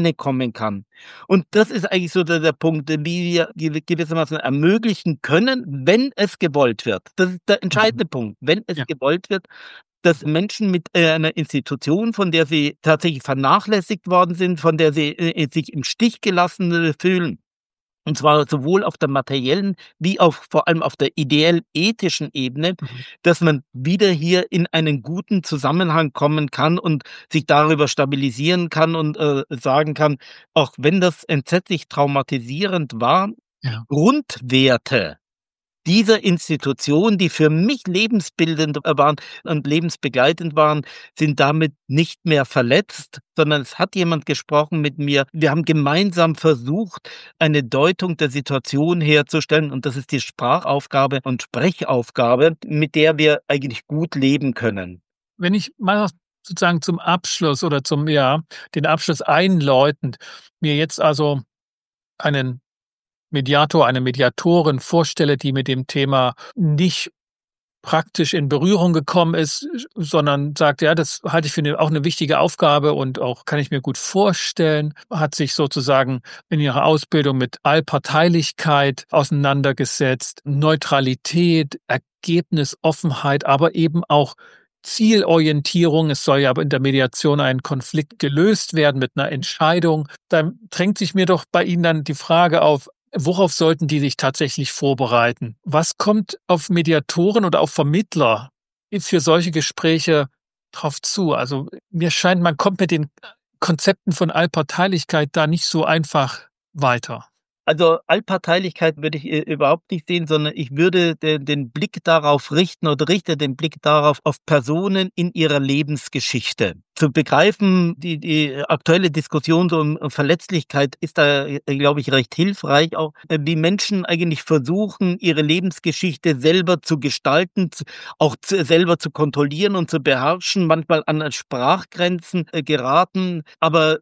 alleine kommen kann. Und das ist eigentlich so der der Punkt, wie wir gew gewissermaßen ermöglichen können, wenn es gewollt wird. Das ist der Mhm. entscheidende Punkt. Wenn es Ja. gewollt wird, dass Menschen mit, äh, einer Institution, von der sie tatsächlich vernachlässigt worden sind, von der sie, äh, sich im Stich gelassen, äh, fühlen, und zwar sowohl auf der materiellen wie auch vor allem auf der ideell-ethischen Ebene, Mhm. dass man wieder hier in einen guten Zusammenhang kommen kann und sich darüber stabilisieren kann und, äh, sagen kann, auch wenn das entsetzlich traumatisierend war, die Ja. Grundwerte dieser Institution, die für mich lebensbildend äh, waren und lebensbegleitend waren, sind damit nicht mehr verletzt, sondern es hat jemand gesprochen mit mir. Wir haben gemeinsam versucht, eine Deutung der Situation herzustellen, und das ist die Sprachaufgabe und Sprechaufgabe, mit der wir eigentlich gut leben können. Wenn ich mal noch sozusagen zum Abschluss oder zum ja, den Abschluss einläutend mir jetzt also einen Mediator, eine Mediatorin vorstelle, die mit dem Thema nicht praktisch in Berührung gekommen ist, sondern sagt: „Ja, das halte ich für 'ne auch 'ne wichtige Aufgabe und auch kann ich mir gut vorstellen“, hat sich sozusagen in ihrer Ausbildung mit Allparteilichkeit auseinandergesetzt, Neutralität, Ergebnisoffenheit, aber eben auch Zielorientierung. Es soll ja aber in der Mediation ein Konflikt gelöst werden mit 'ner Entscheidung. Dann drängt sich mir doch bei Ihnen dann die Frage auf: Worauf sollten die sich tatsächlich vorbereiten? Was kommt auf Mediatoren oder auf Vermittler für solche Gespräche drauf zu? Also, mir scheint, man kommt mit den Konzepten von Allparteilichkeit da nicht so einfach weiter. Also, Allparteilichkeit würde ich, äh, überhaupt nicht sehen, sondern ich würde de den Blick darauf richten oder richte den Blick darauf auf Personen in ihrer Lebensgeschichte. Zu begreifen, die die aktuelle Diskussion so um Verletzlichkeit ist da, äh, glaube ich, recht hilfreich auch, äh, wie Menschen eigentlich versuchen, ihre Lebensgeschichte selber zu gestalten, z auch z selber zu kontrollieren und zu beherrschen, manchmal an, äh, Sprachgrenzen, äh, geraten, aber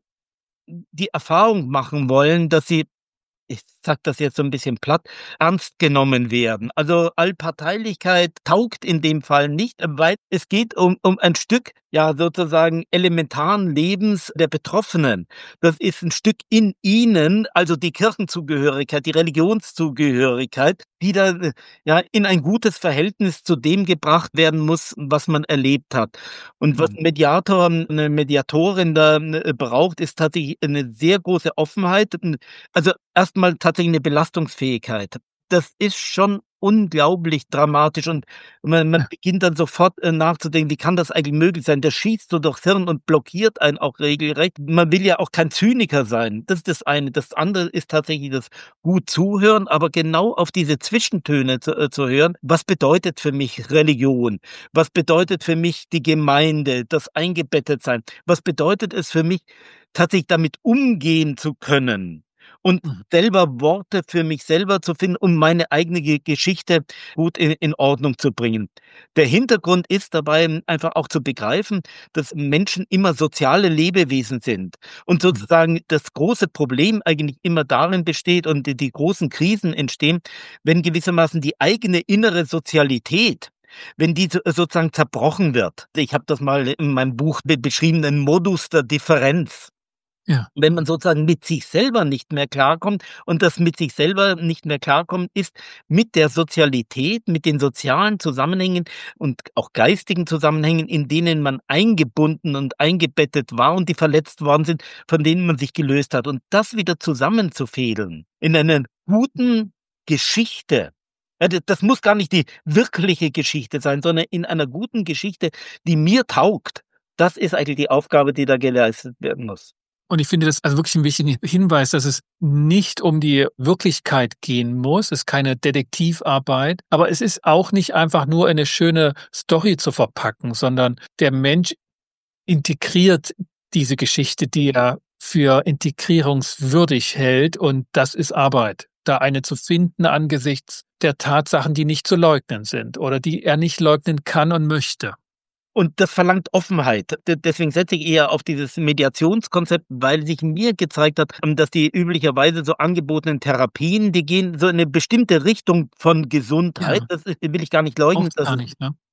die Erfahrung machen wollen, dass sie, ich sage das jetzt so ein bisschen platt, ernst genommen werden. Also, Allparteilichkeit taugt in dem Fall nicht, weil es geht um um ein Stück, ja, sozusagen elementaren Lebens der Betroffenen. Das ist ein Stück in ihnen, also die Kirchenzugehörigkeit, die Religionszugehörigkeit, die da, äh, ja, in ein gutes Verhältnis zu dem gebracht werden muss, was man erlebt hat. Und was Mhm. 'n Mediator, 'ne Mediatorin da, äh, braucht, ist tatsächlich eine sehr große Offenheit. N Also, erstmal tatsächlich eine Belastungsfähigkeit. Das ist schon unglaublich dramatisch, und man man Ja. beginnt dann sofort, äh, nachzudenken: „Wie kann das eigentlich möglich sein?“ Das schießt so durchs Hirn und blockiert einen auch regelrecht. Man will ja auch kein Zyniker sein. Das ist das eine. Das andere ist tatsächlich das gut zuhören, aber genau auf diese Zwischentöne zu äh, zu hören. Was bedeutet für mich Religion? Was bedeutet für mich die Gemeinde, das Eingebettetsein? Was bedeutet es für mich, tatsächlich damit umgehen zu können und Mhm. selber Worte für mich selber zu finden, um meine eigene Ge Geschichte gut in in Ordnung zu bringen. Der Hintergrund ist dabei einfach auch zu begreifen, dass Menschen immer soziale Lebewesen sind und Mhm. sozusagen das große Problem eigentlich immer darin besteht und die die großen Krisen entstehen, wenn gewissermaßen die eigene innere Sozialität, wenn die so sozusagen zerbrochen wird. Ich habe das mal in meinem Buch be beschrieben, 'nen Modus der Differenz. Ja. Wenn man sozusagen mit sich selber nicht mehr klarkommt, und das mit sich selber nicht mehr klarkommen ist mit der Sozialität, mit den sozialen Zusammenhängen und auch geistigen Zusammenhängen, in denen man eingebunden und eingebettet war und die verletzt worden sind, von denen man sich gelöst hat. Und das wieder zusammenzufädeln in einer guten Geschichte. Ja, d das muss gar nicht die wirkliche Geschichte sein, sondern in einer guten Geschichte, die mir taugt. Das ist eigentlich die Aufgabe, die da geleistet werden muss. Und ich finde das also wirklich 'n wichtigen Hinweis, dass es nicht um die Wirklichkeit gehen muss. Es ist keine Detektivarbeit, aber es ist auch nicht einfach nur eine schöne Story zu verpacken, sondern der Mensch integriert diese Geschichte, die er für integrierungswürdig hält, und das ist Arbeit, da eine zu finden angesichts der Tatsachen, die nicht zu leugnen sind oder die er nicht leugnen kann und möchte. Und das verlangt Offenheit. De deswegen setze ich eher auf dieses Mediationskonzept, weil sich mir gezeigt hat, ähm, dass die üblicherweise so angebotenen Therapien, die gehen so in 'ne bestimmte Richtung von Gesundheit. Ja, Das ist will ich gar nicht leugnen, braucht's dass gar es nicht, ne?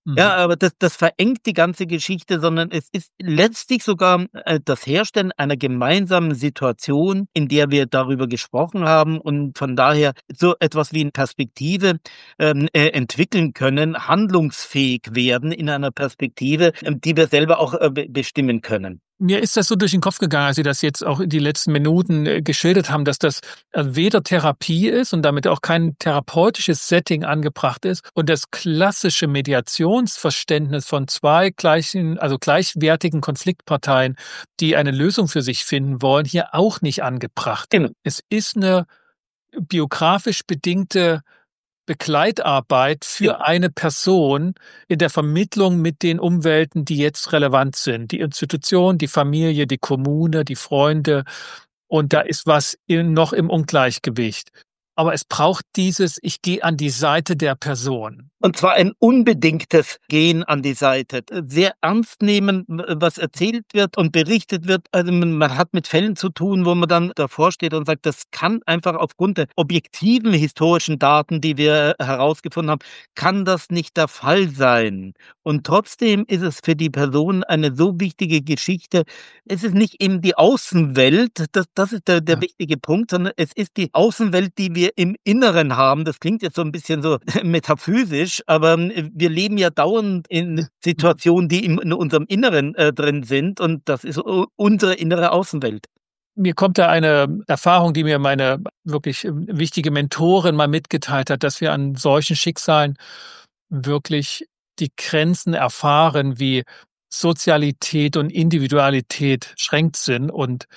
Ja, Mhm. aber das das verengt die ganze Geschichte, sondern es ist letztlich sogar, äh, das Herstellen einer gemeinsamen Situation, in der wir darüber gesprochen haben und von daher so etwas wie 'ne Perspektive, ähm, äh, entwickeln können, handlungsfähig werden in einer Perspektive, ähm, die wir selber auch, äh, be bestimmen können. Mir ist das so durch den Kopf gegangen, als Sie das jetzt auch die letzten Minuten, äh, geschildert haben, dass das, äh, weder Therapie ist und damit auch kein therapeutisches Setting angebracht ist und das klassische Mediationsverständnis von zwei gleichen also gleichwertigen Konfliktparteien, die eine Lösung für sich finden wollen, hier auch nicht angebracht. Genau. Es ist 'ne biografisch bedingte Begleitarbeit Ja. für eine Person in der Vermittlung mit den Umwelten, die jetzt relevant sind. Die Institution, die Familie, die Kommune, die Freunde. Und da Ja. ist was in noch im Ungleichgewicht. Aber es braucht dieses: „Ich gehe an die Seite der Person.“ Und zwar ein unbedingtes Gehen an die Seite. Äh, sehr ernst nehmen, w was erzählt wird und berichtet wird. Also, man man hat mit Fällen zu tun, wo man dann davor steht und sagt: „Das kann einfach aufgrund der objektiven historischen Daten, die wir herausgefunden haben, kann das nicht der Fall sein.“ Und trotzdem ist es für die Person eine so wichtige Geschichte. Es ist nicht eben die Außenwelt, das das ist der der Ja. wichtige Punkt, sondern es ist die Außenwelt, die wir im Inneren haben. Das klingt jetzt so 'n bisschen so metaphysisch, aber, ähm, wir leben ja dauernd in Situationen, die im in unserem Inneren, äh, drin sind und das ist u unsere innere Außenwelt. Mir kommt da eine Erfahrung, die mir meine wirklich, ähm, wichtige Mentorin mal mitgeteilt hat, dass wir an solchen Schicksalen wirklich die Grenzen erfahren, wie Sozialität und Individualität beschränkt sind und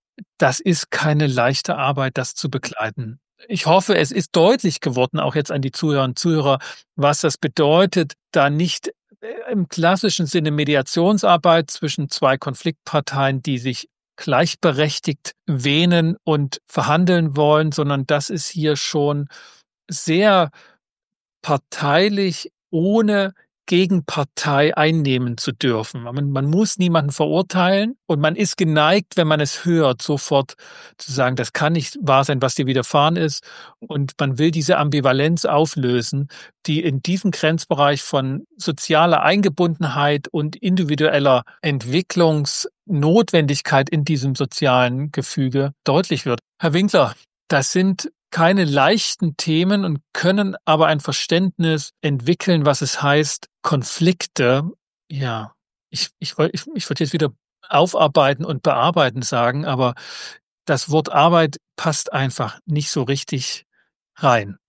das ist keine leichte Arbeit, das zu begleiten. Ich hoffe, es ist deutlich geworden, auch jetzt an die Zuhörerinnen und Zuhörer, was das bedeutet, da nicht, äh, im klassischen Sinne Mediationsarbeit zwischen zwei Konfliktparteien, die sich gleichberechtigt wähnen und verhandeln wollen, sondern das ist hier schon sehr parteilich, ohne Gegenpartei einnehmen zu dürfen. Man man muss niemanden verurteilen und man ist geneigt, wenn man es hört, sofort zu sagen: „Das kann nicht wahr sein, was dir widerfahren ist.“ Und man will diese Ambivalenz auflösen, die in diesem Grenzbereich von sozialer Eingebundenheit und individueller Entwicklungsnotwendigkeit in diesem sozialen Gefüge deutlich wird. Herr Winkler, das sind keine leichten Themen und können aber ein Verständnis entwickeln, was es heißt, Konflikte ja, ich ich woll ich ich würde jetzt wieder aufarbeiten und bearbeiten sagen, aber das Wort Arbeit passt einfach nicht so richtig rein.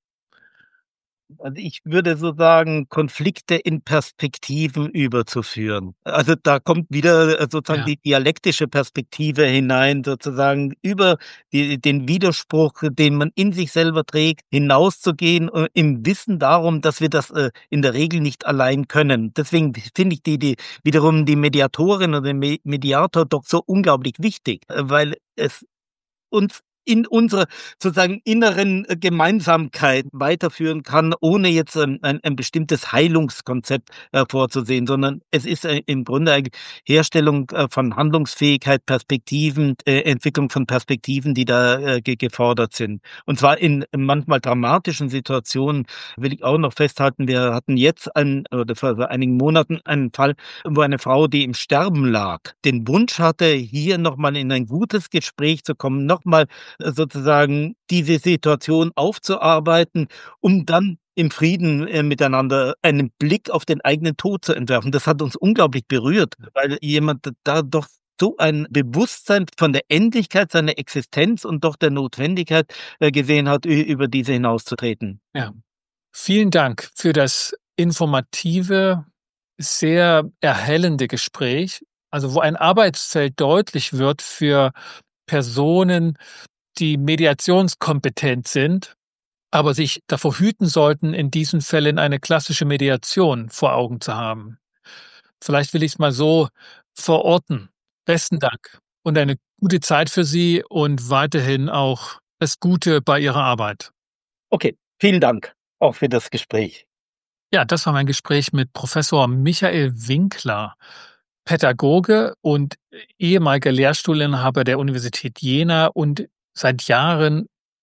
Also, ich würde so sagen, Konflikte in Perspektiven überzuführen. Also, da kommt wieder, äh, sozusagen Ja. die dialektische Perspektive hinein, sozusagen über die den Widerspruch, den man in sich selber trägt, hinauszugehen, äh, im Wissen darum, dass wir das, äh, in der Regel nicht allein können. Deswegen finde ich die die wiederum die Mediatorin oder den Me Mediator doch so unglaublich wichtig, äh, weil es uns in unserer sozusagen inneren, äh, Gemeinsamkeit weiterführen kann, ohne jetzt ein ein ein bestimmtes Heilungskonzept, äh, vorzusehen, sondern es ist, äh, im Grunde eigentlich Herstellung, äh, von Handlungsfähigkeit, Perspektiven, äh, Entwicklung von Perspektiven, die da, äh, ge gefordert sind. Und zwar in manchmal dramatischen Situationen will ich auch noch festhalten, wir hatten jetzt ein oder vor einigen Monaten einen Fall, wo eine Frau, die im Sterben lag, den Wunsch hatte, hier noch mal in ein gutes Gespräch zu kommen, noch mal sozusagen diese Situation aufzuarbeiten, um dann im Frieden, äh, miteinander einen Blick auf den eigenen Tod zu entwerfen. Das hat uns unglaublich berührt, weil jemand d da doch so ein Bewusstsein von der Endlichkeit seiner Existenz und doch der Notwendigkeit, äh, gesehen hat, ü über diese hinauszutreten. Ja. Vielen Dank für das informative, sehr erhellende Gespräch. Also, wo ein Arbeitsfeld deutlich wird für Personen, die mediationskompetent sind, aber sich davor hüten sollten, in diesen Fällen eine klassische Mediation vor Augen zu haben. Vielleicht will ich's mal so verorten. Besten Dank und eine gute Zeit für Sie und weiterhin auch das Gute bei Ihrer Arbeit. Okay, vielen Dank auch für das Gespräch. Ja, das war mein Gespräch mit Professor Michael Winkler, Pädagoge und ehemaliger Lehrstuhlinhaber der Universität Jena und seit Jahren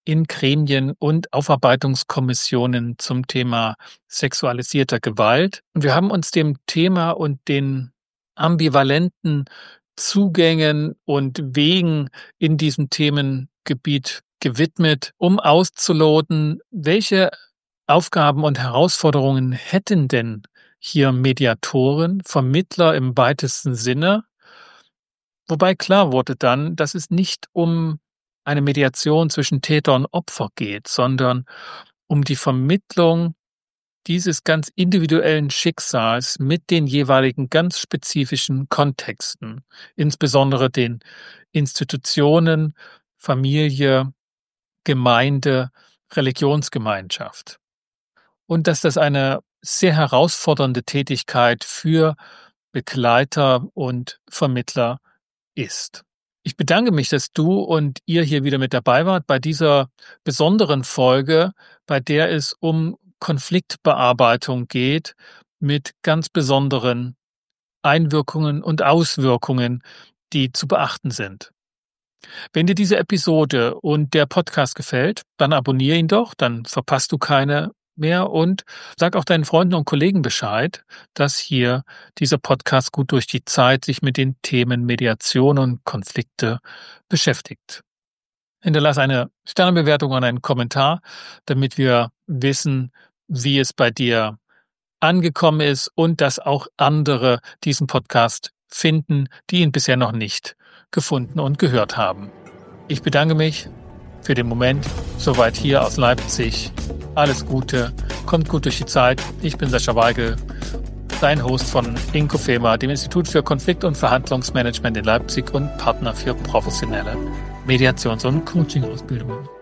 in Gremien und Aufarbeitungskommissionen zum Thema sexualisierter Gewalt. Und wir haben uns dem Thema und den ambivalenten Zugängen und Wegen in diesem Themengebiet gewidmet, um auszuloten, welche Aufgaben und Herausforderungen hätten denn hier Mediatoren, Vermittler im weitesten Sinne? Wobei klar wurde dann, dass es nicht um eine Mediation zwischen Täter und Opfer geht, sondern um die Vermittlung dieses ganz individuellen Schicksals mit den jeweiligen ganz spezifischen Kontexten, insbesondere den Institutionen, Familie, Gemeinde, Religionsgemeinschaft. Und dass das eine sehr herausfordernde Tätigkeit für Begleiter und Vermittler ist. Ich bedanke mich, dass du und ihr hier wieder mit dabei wart bei dieser besonderen Folge, bei der es um Konfliktbearbeitung geht mit ganz besonderen Einwirkungen und Auswirkungen, die zu beachten sind. Wenn dir diese Episode und der Podcast gefällt, dann abonniere ihn doch, dann verpasst du keine mehr und sag auch deinen Freunden und Kollegen Bescheid, dass hier dieser Podcast gut durch die Zeit sich mit den Themen Mediation und Konflikte beschäftigt. Hinterlass eine Sternebewertung und einen Kommentar, damit wir wissen, wie es bei dir angekommen ist und dass auch andere diesen Podcast finden, die ihn bisher noch nicht gefunden und gehört haben. Ich bedanke mich für den Moment, soweit hier aus Leipzig. Alles Gute, kommt gut durch die Zeit. Ich bin Sascha Weigel, dein Host von IncoFEMA, dem Institut für Konflikt- und Verhandlungsmanagement in Leipzig und Partner für professionelle Mediations- und Coaching-Ausbildung.